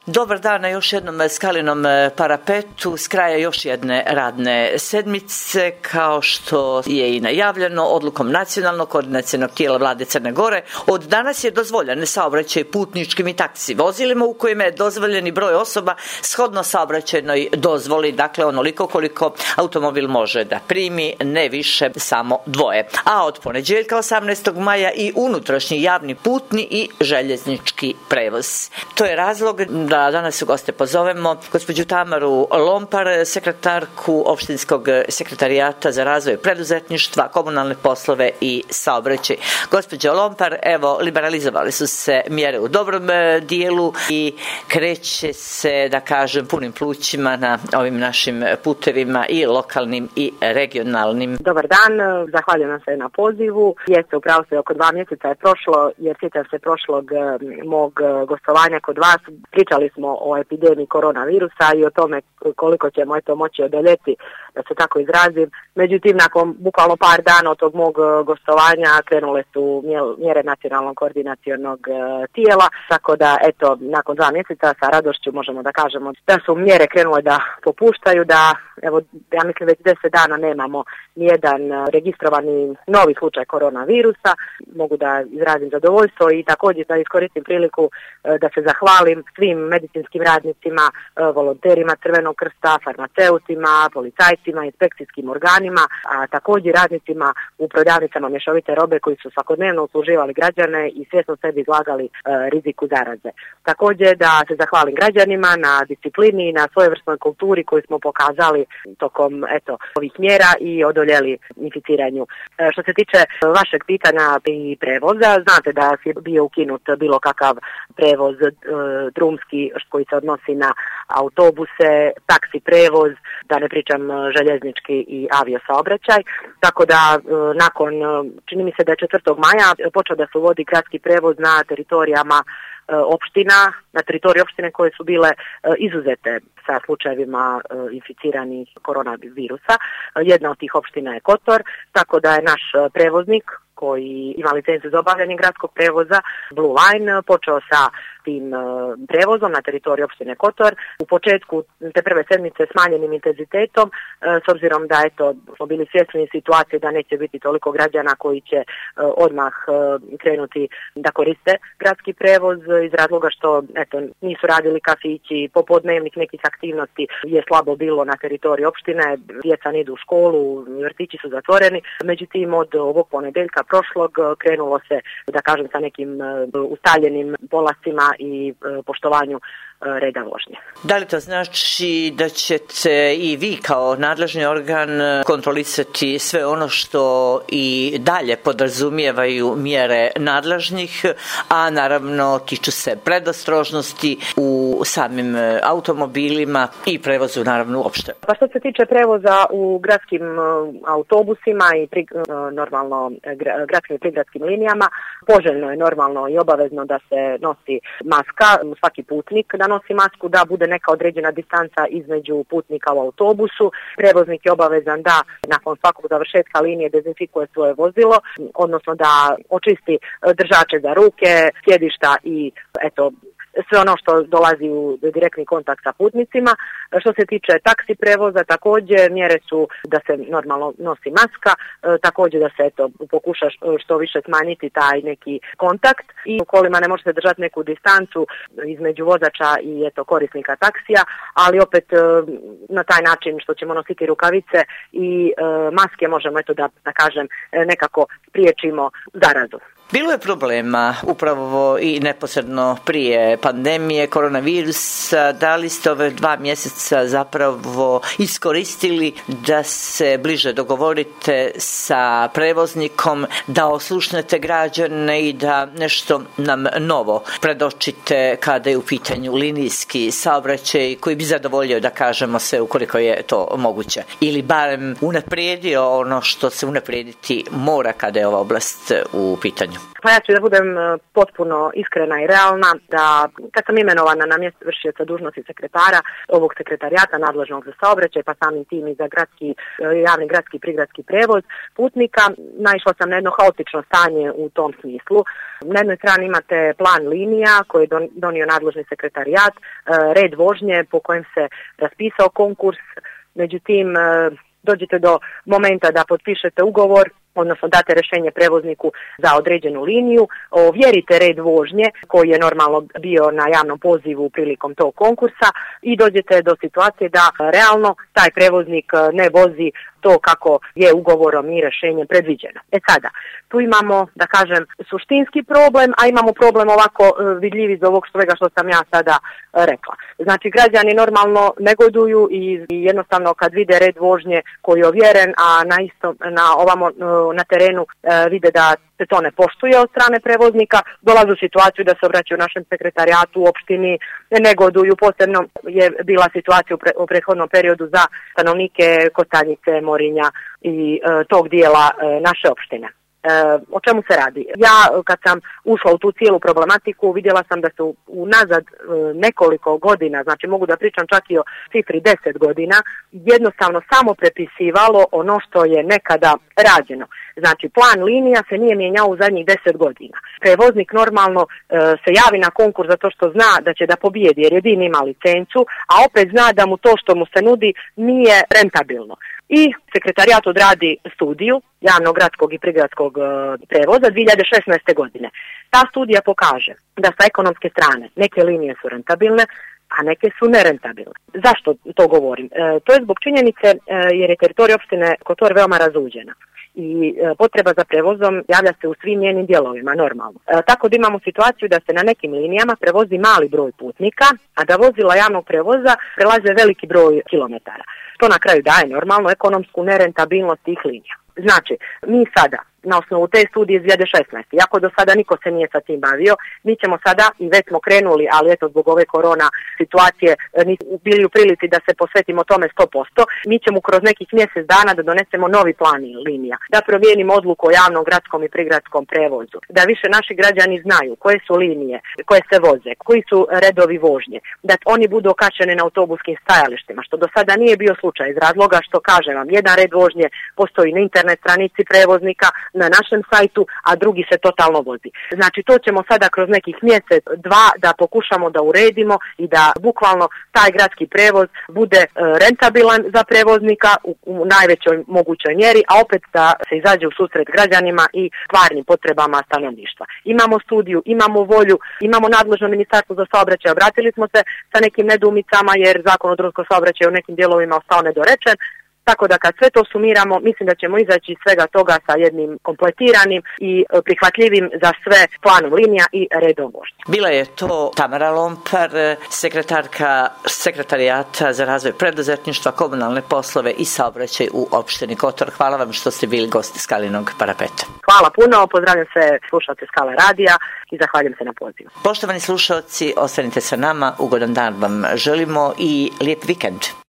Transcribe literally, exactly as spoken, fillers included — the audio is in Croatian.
Dobar dan na još jednom skalinom parapetu s kraja još jedne radne sedmice. Kao što je i najavljeno odlukom nacionalnog koordinacionog tijela vlade Crne Gore, od danas je dozvoljen saobraćaj putničkim i taksi vozilima u kojima je dozvoljeni broj osoba shodno saobraćajnoj dozvoli, dakle onoliko koliko automobil može da primi, ne više, samo dvoje. A od ponedjeljka osamnaestog maja i unutrašnji javni putni i željeznički prevoz. To je razlog da danas u goste pozovemo gospođu Tamaru Lompar, sekretarku opštinskog sekretarijata za razvoj preduzetništva, komunalne poslove i saobraćaj. Gospođo Lompar, evo, liberalizovali su se mjere u dobrom dijelu i kreće se, da kažem, punim plućima na ovim našim putevima i lokalnim i regionalnim. Dobar dan, zahvaljujem se na pozivu. Jeste, upravo se oko dva mjeseca je prošlo, jer sjećam se prošlog mog gostovanja kod vas. Pričali smo o epidemiji koronavirusa i o tome koliko ćemo eto moći odoljeti, da se tako izrazim. Međutim, nakon bukvalno par dana od tog mog gostovanja krenule su mjere nacionalnog koordinacionog tijela, tako da eto, nakon dva mjeseca sa radošću možemo da kažemo da su mjere krenule da popuštaju, da evo, ja mislim već deset dana nemamo nijedan registrovani novi slučaj koronavirusa. Mogu da izrazim zadovoljstvo i također da iskoristim priliku da se zahvalim svim medicinskim radnicima, volonterima Crvenog krsta, farmaceutima, policajcima, inspekcijskim organima, a također radnicima u prodavnicama mješovite robe koji su svakodnevno usluživali građane i svjesno sebi izlagali riziku zaraze. Također da se zahvalim građanima na disciplini i na svojevrsnoj kulturi koju smo pokazali tokom eto ovih mjera i odoljeli inficiranju. Što se tiče vašeg pitanja i prevoza, znate da je bio ukinut bilo kakav prevoz e, drumski koji se odnosi na autobuse, taksi prevoz, da ne pričam željeznički i aviosaobraćaj. Tako da e, nakon, čini mi se da je četvrtog maja počeo da se uvodi gradski prevoz na teritorijama opština, na teritoriji opštine koje su bile izuzete sa slučajevima inficiranih koronavirusa. Jedna od tih opština je Kotor, tako da je naš prevoznik koji ima licencu za obavljanje gradskog prevoza, Blue Line, počeo sa tim prevozom na teritoriji opštine Kotor. U početku te prve sedmice smanjenim intenzitetom, s obzirom da eto, smo bili svjesni situacije da neće biti toliko građana koji će odmah krenuti da koriste gradski prevoz iz razloga što eto, nisu radili kafići, popodnevnih nekih aktivnosti je slabo bilo na teritoriji opštine, djeca ne idu u školu, vrtići su zatvoreni. Međutim, od ovog ponedjeljka prošlog krenulo se, da kažem, sa nekim ustaljenim polascima i poštovanju reda vožnje. Da li to znači da ćete i vi kao nadležni organ kontrolisati sve ono što i dalje podrazumijevaju mjere nadležnih, a naravno tiču se predostrožnosti u samim automobilima i prevozu naravno uopšte? Pa što se tiče prevoza u gradskim autobusima i pri, normalno gradskim i prigradskim linijama, poželjno je normalno i obavezno da se nosi maska, svaki putnik da nosi masku, da bude neka određena distanca između putnika u autobusu. Prevoznik je obavezan da nakon svakog završetka linije dezinfikuje svoje vozilo, odnosno da očisti držače za ruke, sjedišta i eto sve ono što dolazi u direktni kontakt sa putnicima. Što se tiče taksi prevoza, također mjere su da se normalno nosi maska, također da se eto pokuša što više smanjiti taj neki kontakt i u kolima ne možete držati neku distancu između vozača i eto korisnika taksija, ali opet na taj način što ćemo nositi rukavice i maske možemo eto da, da kažem nekako spriječimo zarazu. Bilo je problema upravo i neposredno prije pandemije koronavirusa. Da li ste ove dva mjeseca zapravo iskoristili da se bliže dogovorite sa prevoznikom, da oslušnete građane i da nešto nam novo predočite kada je u pitanju linijski saobraćaj koji bi zadovoljio, da kažemo, se ukoliko je to moguće, ili barem unaprijedio ono što se unaprijediti mora kada je ova oblast u pitanju? Pa ja ću da budem potpuno iskrena i realna, da kad sam imenovana na mjesto vršioca dužnosti sekretara ovog sekretarijata nadležnog za saobraćaj, pa samim tim i za gradski, javni gradski i prigradski prevoz putnika, naišla sam na jedno haotično stanje u tom smislu. Na jednoj strani imate plan linija koji je donio nadležni sekretarijat, red vožnje po kojem se raspisao konkurs, međutim dođete do momenta da potpišete ugovor, odnosno date rješenje prevozniku za određenu liniju, ovjerite red vožnje koji je normalno bio na javnom pozivu prilikom tog konkursa i dođete do situacije da realno taj prevoznik ne vozi to kako je ugovorom i rješenjem predviđeno. E sada, tu imamo, da kažem, suštinski problem, a imamo problem ovako vidljiv iz ovog svega što sam ja sada rekla. Znači, građani normalno negoduju i jednostavno kad vide red vožnje koji je ovjeren, a na, isto, na, ovamo, na terenu vide da se to ne poštuje od strane prevoznika, dolaze u situaciju da se obraćaju našem sekretarijatu u opštini, negoduju. Posebno je bila situacija u, pre, u prethodnom periodu za stanovnike Kostanjice, Morinja i e, tog dijela e, naše opštine. E, o čemu se radi? Ja kad sam ušla u tu cijelu problematiku vidjela sam da se unazad e, nekoliko godina, znači mogu da pričam čak i o cifri deset godina, jednostavno samo prepisivalo ono što je nekada rađeno. Znači plan linija se nije mijenjao u zadnjih deset godina. Prevoznik normalno e, se javi na konkurs zato što zna da će da pobijedi jer jedin ima licencu, a opet zna da mu to što mu se nudi nije rentabilno. I sekretarijat odradi studiju javnog gradskog i prigradskog e, prevoza dvije hiljade šesnaeste. godine. Ta studija pokaže da sa ekonomske strane neke linije su rentabilne, a neke su nerentabilne. Zašto to govorim? E, to je zbog činjenice e, jer je teritorija opštine Kotor veoma razuđena i e, potreba za prevozom javlja se u svim njenim dijelovima normalno. E, tako da imamo situaciju da se na nekim linijama prevozi mali broj putnika, a da vozila javnog prevoza prelaze veliki broj kilometara. To na kraju daje normalno ekonomsku nerentabilnost tih linija. Znači, mi sada na osnovu te studije iz dvije hiljade šesnaeste. Iako do sada niko se nije sa tim bavio, mi ćemo sada, i već smo krenuli, ali eto zbog ove korona situacije bili u prilici da se posvetimo tome sto posto, mi ćemo kroz nekih mjesec dana da donesemo novi plan linija, da promijenimo odluku o javnom gradskom i prigradskom prevozu, da više naši građani znaju koje su linije koje se voze, koji su redovi vožnje, da oni budu okačeni na autobuskim stajalištima, što do sada nije bio slučaj iz razloga što, kažem vam, jedan red vožnje postoji na internet stranici prevoznika, na našem sajtu, a drugi se totalno vozi. Znači to ćemo sada kroz nekih mjesec, dva da pokušamo da uredimo i da bukvalno taj gradski prevoz bude e, rentabilan za prevoznika u, u najvećoj mogućoj mjeri, a opet da se izađe u susret građanima i stvarnim potrebama stanovništva. Imamo studiju, imamo volju, imamo nadležno ministarstvo za saobraćaj, obratili smo se sa nekim nedoumicama jer zakon o drumskom saobraćaju u nekim dijelovima ostao nedorečen. Tako da kad sve to sumiramo, mislim da ćemo izaći iz svega toga sa jednim kompletiranim i prihvatljivim za sve planom linija i redom vožnje. Bila je to Tamara Lompar, sekretarka sekretarijata za razvoj preduzetništva, komunalne poslove i saobraćaj u opštini Kotor. Hvala vam što ste bili gosti Skalinog parapeta. Hvala puno, pozdravljam sve slušalce Skale radija i zahvaljujem se na pozivu. Poštovani slušalci, ostanite sa nama, ugodan dan vam želimo i lijep vikend.